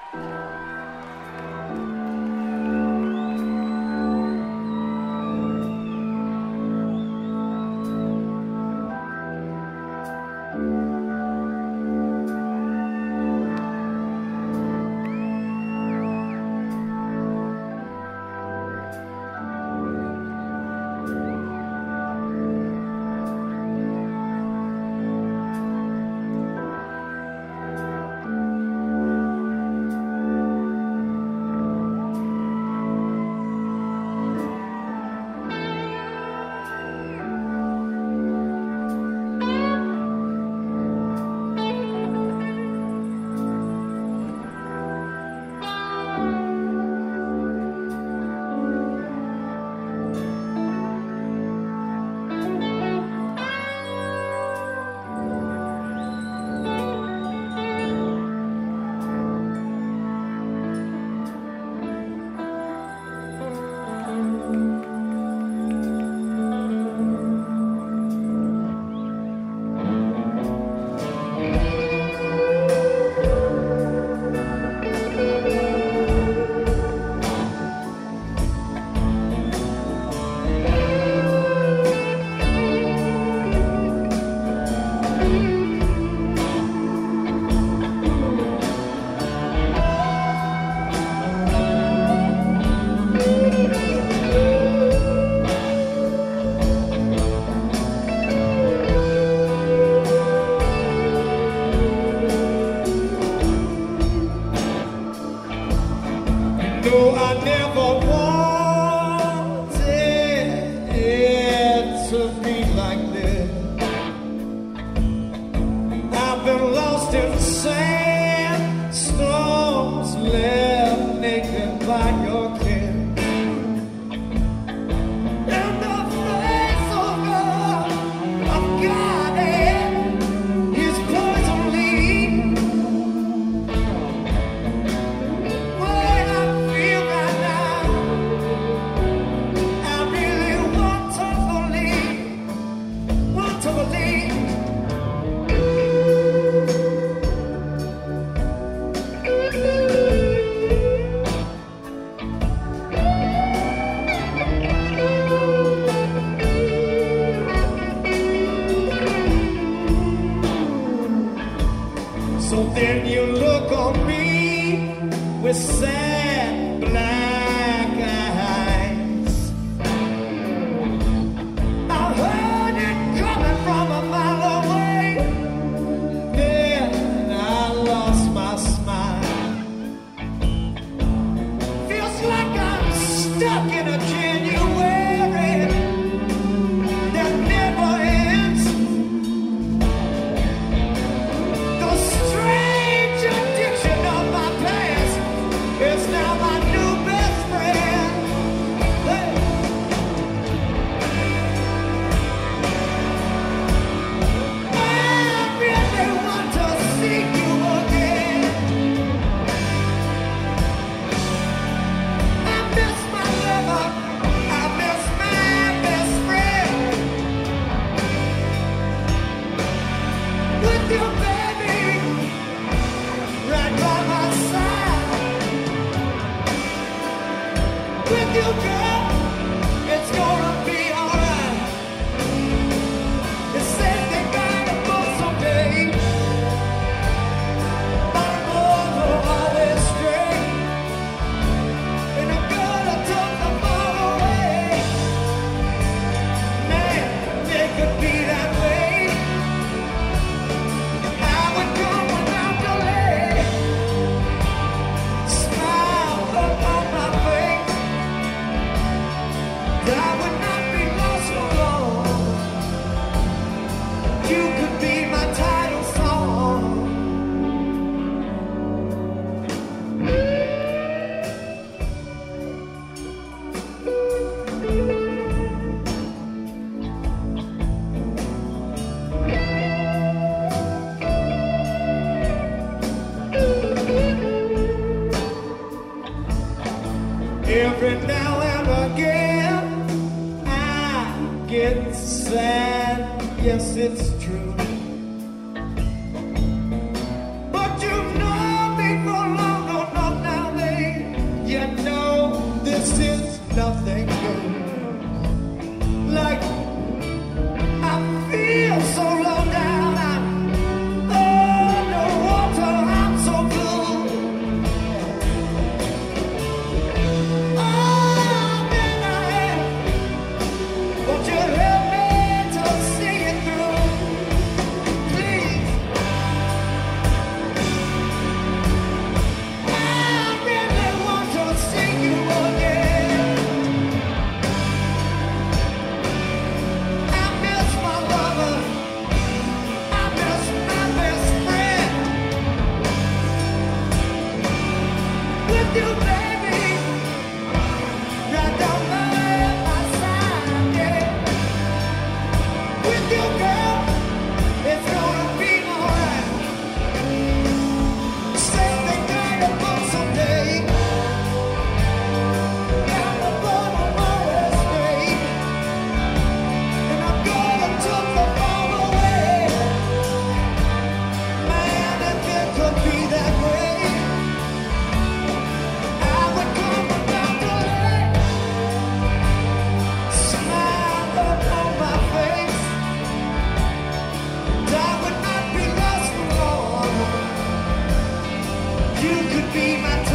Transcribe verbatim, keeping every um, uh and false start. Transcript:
though I never wanted it to be like this. I've been lost in sand, storms left naked by your kiss. In the face of God, of God and His poison lead. What I feel right now, I really want to believe, want to believe. So then you look on me with sad black eyes. I heard it coming from a mile away. Then I lost my smile. Feels like I'm stuck in a January that never ends. The strange addiction of my past is now my new best friend. Hey. I really want to see you again. I miss my lover. I miss my best friend. With you, baby, right by my side. With you, girl, it's gonna be alright. They said they gotta go someday, but a boy will always stray. And a girl that took the far away. Man, they could be that way. I would come without delay. Smile upon my face. I would not be lost for long. You could be my title song. Every now and again, I get sad. Yes, it's true. But you know me for long, don't know you, baby. Right down by my side, yeah. With you, girl, it's gonna be alright. Same thing kind of book someday. Down the road I'm always straight. And I'm gonna took the bomb away. Man, if it could be that way, I would come about the lake. Smile upon my face. And I would not be lost for long. You could be my